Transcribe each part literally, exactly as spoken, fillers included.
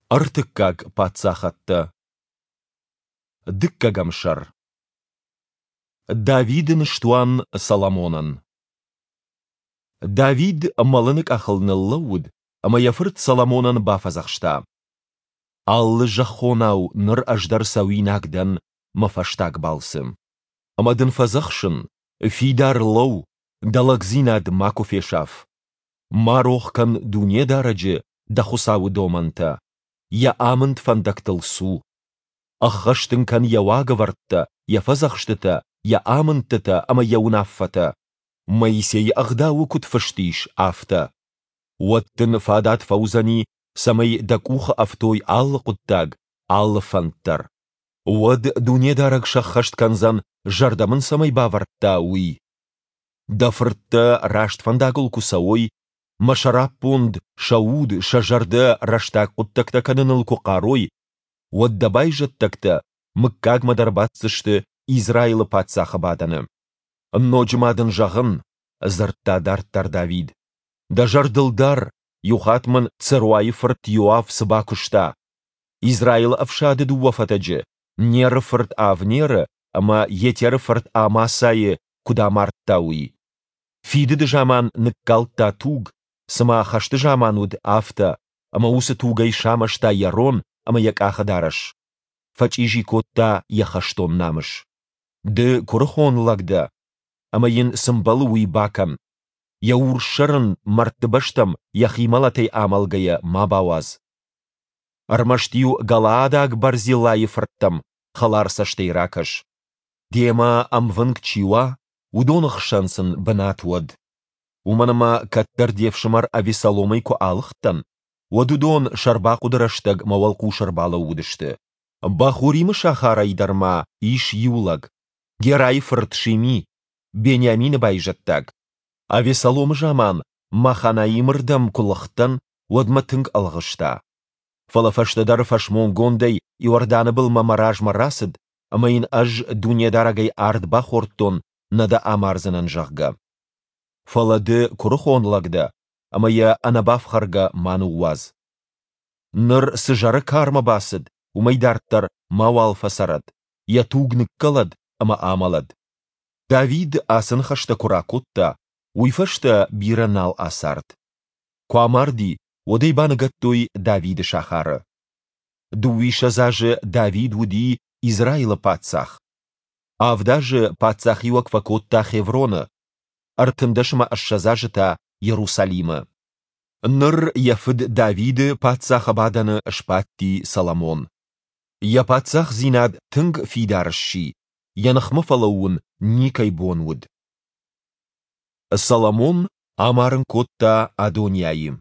Артыккаг патсах атты. Дыккагамшар. Давидын штуан Соломонын. Давид малынык ахылнылы уд, ама яфырт Соломонын бафазахшта. Аллы жахонау ныр аждар сауинагдан мафаштаг балсым. Амадын фазахшын, фидар лоу, далагзинад макуфешав. Марохкан дуне дараджы дахусавы доманта. Я амынт фандактылсу. Ахгаштын кан яуагавартта, яфазахштыта, я амынтыта, ама яунаффата. Моисей агдау кутфаштиш афта. Уаттын фадат фаузани, самай дакуха афтой аллы куттаг, аллы фанттар. Уад дуне дараг шаххашт канзан, жардамын самай бавартта уи. Дафыртта рашт фандагыл кусауой, машараппунд, шауд, шажарды раштак куттакта каныныл куқарой, уаддабай жаттакта, мыккаг мадарбатсышты Израилы патсахы баданы. Ноджмадын жағын, зыртта дарттар Давид. Да жардылдар, юхатмын царуай фырт юав сыба күшта. Израил авшады дуафатаджы, нері фырт авнері, ама етері фырт амасайы кудамарттауи. Фидыды жаман ныккалтта туг, сыма хашты жамануд афта, ама усы тугай шамашта ярон, ама як ахадараш. Фачижи котта яхаштон намыш. Ды курыхон лагда, ама ен сымбалуи бакам. Яур шырын марттыбаштам яхималатай амалгая мабауаз. Армаштию галаадаг барзилайы фырттам, халар саштей ракаш. Дема амвынг чиуа, удонық шансын бынатуад. Уманама каттар девшымар авесаломай ку алықтан, уадудон шарба кудыраштаг мавалку шарбала удышты. Бахуримы шахарайдарма иш юлаг, герай фыртшими, Бениамины байжаттаг. Авесалом жаман, маханаимырдам кулықтан, уадматынг алғышта. Фалафаштадар фашмонгондай иорданы был мамараж марасыд, амайын аж дунедарагай ард бахортон нада амарзанан жағга. Фалады курыхонлагда, амая анабафхарга ману уаз. Ныр сыжары карма басыд, умайдарттар мауал фасарад, я тугнық калад, ама амалад. Давид асын хашта куракутта, уйфашта биранал асард. Куамарди, одайбанагаттой Давид шахары. Дуиша заже Давид уди Израила пацах. Авдаже пацах юаквакотта Хеврона, артындашма ашшазажыта Иерусалима. Ныр яфыд Давиды пацах абаданы шпатти Соломон. Я пацах зинад тынг фидарши, янахмы фалауын никай бонвуд. Соломон амарын котта Адонияйым.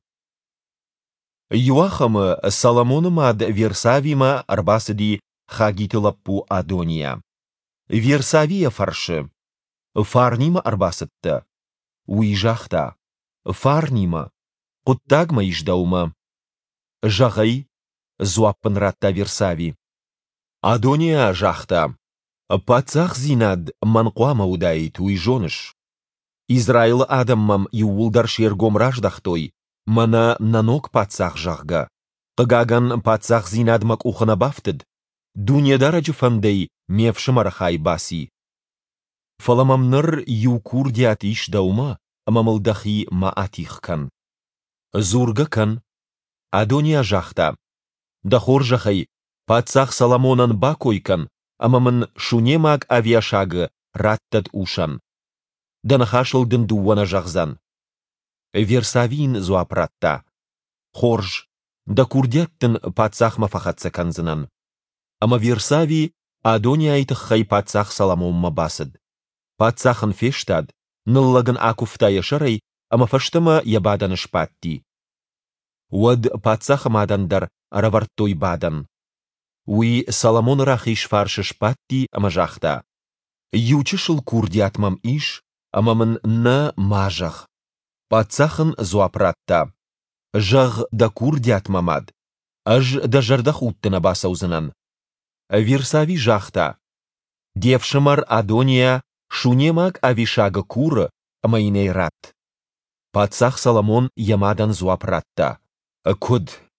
Юахамы Соломонымад Версавима арбасыди хагитылаппу Адония. Версавия фаршы. Фарнима арбасытты. Уйжахта. Фарнима. Куттагма иждаума. Жағай. Зуаппын ратта Версави. Адония жахта. Пацах зинад манқуама удайт уйжоныш. Израил адаммам юулдар шергом раждахтой. Мана нанок пацах жағга. Қыгаган пацах зинад мак ухана бафтыд. Дунедараджы фандей мевшымархай баси. Фаламамныр юкур диат иш даума, амамылдахи маатихкан. Зургакан. Адония жахта. Дахор жахай, пацах Соломонан бакойкан, амамын шунемаг авиашагы раттад ушан. Данахашылдын дуана жағзан. Версавин зуапратта. Хорж, да курдяттын пацах мафахатса канзынан. Ама Версави Адония айтықхай пацах Соломон басыд. Пацахын фештад, ныллагын акуфта яшарай, ама фаштыма ябадан шпатти. Уад пацах мадандар араварттой бадан. Уи Соломон рахиш фаршы шпатти ама жахта. Ючышыл курдятмам иш, амамын на мажах. Пацахын зуапратта. Жаг да курдятмамад. Аж да жардах уттына басаузынан. Версави жахта. Девшымар Адония шунемак авишага куры, амайней рат. Пацах Соломон ямадан зуапратта. Куд.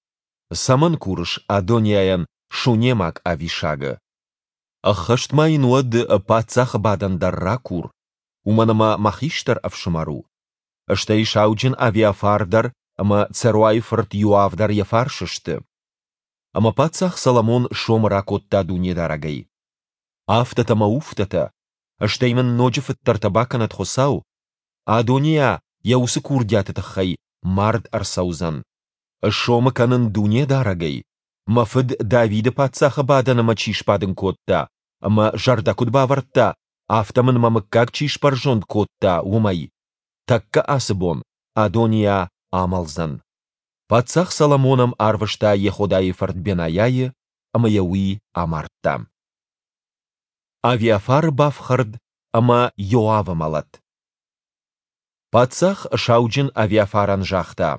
Саман курш Адонияян шунемак авишага. Ахаштмайн уад пацах бадан дарра кур. Уманама махиштар авшамару. Аштей шауджин авиафардар, ама церуайфарт юавдар яфаршишты. Ама пацах Соломон шомра котта дуне дарагай. Афтата мауфтата. Аштеймен ноджифет тартабаканат хосау. Адония яусы курдятатахай мард арсаузан. Шома канын дуне дарагай. Мафыд Давида пацаха баданама чишпадын котта. Ама жарда кудбаварта. Афтамын мамыккак чишпаржон котта умай. Такка асыбон, Адония амалзан. Пацах Соломоном арвышта Еходаифарт Бенаяйы, ама яуи амартта. Авиафар бафхард, ама Йоава малат. Пацах шауджин авиафаран жахта.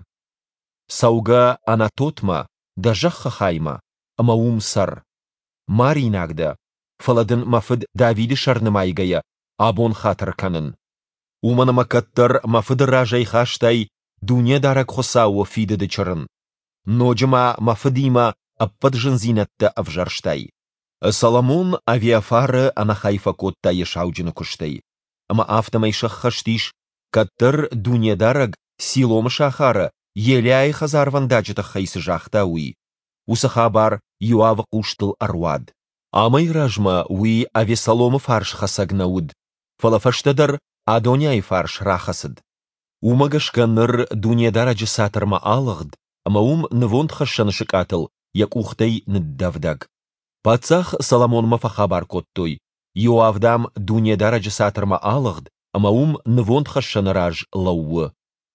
Сауга Анатотма, да жахха хайма, ама умсар. Маринагда, фаладын мафыд Давиды шарнымайгая, абон хатыр канын. Уманама каттар мафыды ражай хаштай, дуне дарак хосауа фиды дычырын. Ноджима мафыдима аппаджын зинатта авжарштай. Соломон авиафары анахайфа котта ешауджины куштай. Ама автомай шаххаштиш, каттар дуне дарак силом шахары, еляй хазарван даджита хайсы жахта уи. Усахабар юава куштыл арвад. Амай ражма уи авесаломы фарш хасагнауд. Фалафаштадар Адоняй фарш рахасыд. Умагашка ныр дуне дараджы сатырма алығд, ама ум нывонд хашаны шыкатыл, як ухтай ныддавдаг. Пацах Соломон мафахабар коттой. Юавдам дуне дараджы сатырма алығд, ама ум нывонд хашаны раж лауы.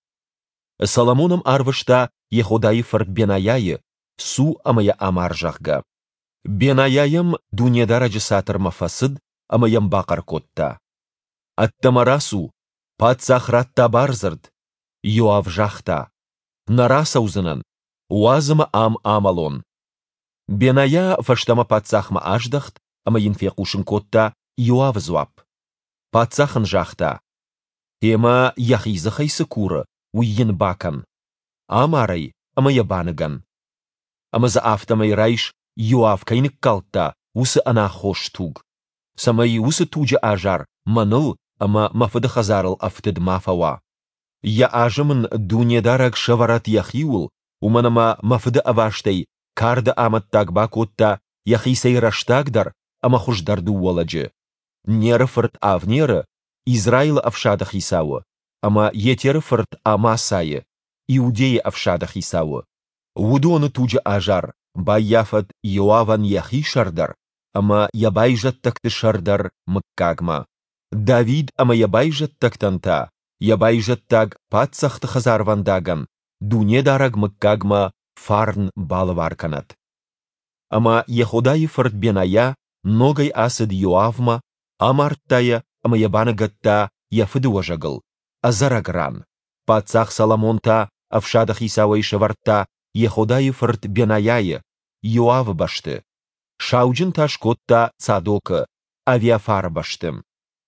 Соломоном арвышта Еходаифарт Бенаяйы, су амая амаржахга. Бенаяйым дуне дараджы сатырма фасыд, амаям бақар котта. Аттамарасу, пацах ратта барзырд, Йоав жахта. Нараса узынан, уазыма ам амалон. Беная фаштама пацахма аждахт, ама инфекушын котта Йоав зуап. Пацахын жахта. Тема яхизы хайсы куры, уйын бакан. Амарай, ама ябаныган. Ама за автамай райш, Йоав кайнык калта, усы ана хош туг. Самай усы туджа ажар, маныл, ама мафыды хазарыл афтыд мафава. Я ажымын дуне дарак шаварат яхиул, уманама мафыды аваштай, карды амат тагба котта, яхисай раштагдар, ама хуждарду уаладжы. Неры фырт авнеры, Израил авшадах исауы, ама етеры фырт амасайы, иудеи авшадах исауы. Удоны туджа ажар, баяфат Йоаван яхи шардар, ама ябайжат такты шардар мыккагма. Давид ама ябайжат тактанта, ябайжат так патсахты хазарвандаган, дуне дараг мыккагма фарн балварканат. Ама Еходаифарт Беная, ногай асыд Йоавма, амарттая, ама ябанагатта яфыды важагыл, азарагран. Патсах Соломонта, авшадах Исауай шаварта, Еходаифарт Бенаяйы, Йоав башты. Шауджин ташкотта Цадока, авиафар баштым.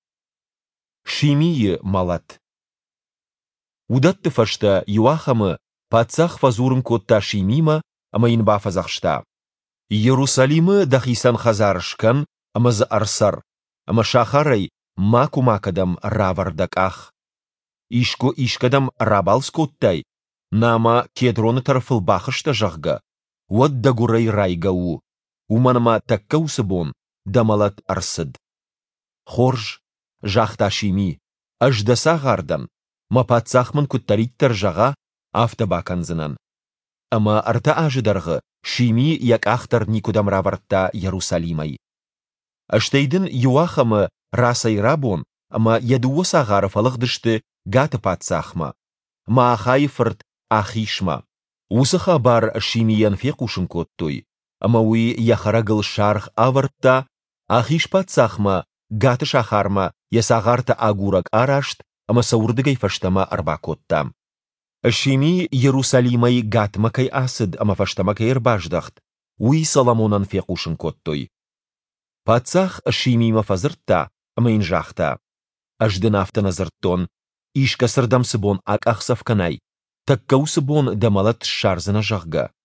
Шимии малат. Удатты фашта Юахамы пацах фазурым котта Шимима, ама инба фазахшта. Иерусалимы дахисан хазаршкан, ама за арсар, ама шахарай маку-макадам равардаках. Ишко ишкадам рабалс коттай, нама кедроны тарфыл бахышта жахга, уад дагурай райгау, уманама таккаусыбон, дамалат арсыд. Хорж, жахта Шими, аждаса гардан, ма пацахмын куттариттар жага автобаканзынан. Ама арта ажыдарғы, Шими як ахтар никудам раварта Ярусалимай. Аштейдін Юахамы расай рабон, ама ядуы сағары фалықдышты гаты пацахма. Ма ахайфырт ахишма. Усы хабар Шимиян фекушын коттой, ама уи яхарагыл шарх авартта, ахиш пацахма гаты шахарма ясағарта агурак арашт, ама саурдыгай фаштама арбакотта. Шими Иерусалимай гатмакай асыд, ама фаштамакай ирбаждахт, уи Соломонан фекушын коттой. Пацах Шимима фазыртта, ама инжахта. Аждын автана зырттон, ишка сырдам сыбон ак ахсавканай, таккау сыбон дамалат шарзына жағга.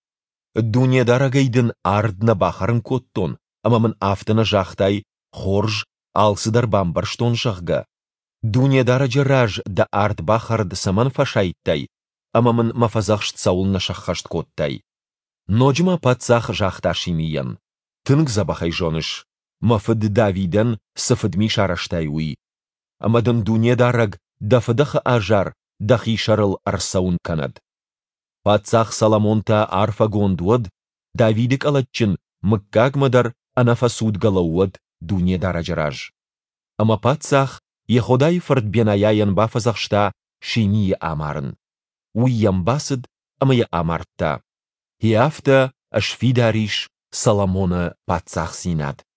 Дуньядарагайдын ардна бахарын коттон, ама мын афтына жахтай, хорж, алсыдар бамбарштон жахга. Дуньядарajы раж да ард бахард саман фашайттай, ама мын мафазахшт саулна шаххашт коттай. Ножма пацах жахташимиян. Тынг забахай жоныш. Мафыд Давиден сафыдми шараштай уи. Амадан дуньядараг дафыдаха ажар, дахи шарыл арсаун канад. Пацах Саламонта арфа гондуад, Давидик алатчин мыккагмадар анафасуд галауад дуньядарajыраж. Ама пацах Еходай фардбенаяян бафазахшта шимия амарын. Уйям басыд, ама я амартта. Хиафта ашфидариш Соломона пацах синад.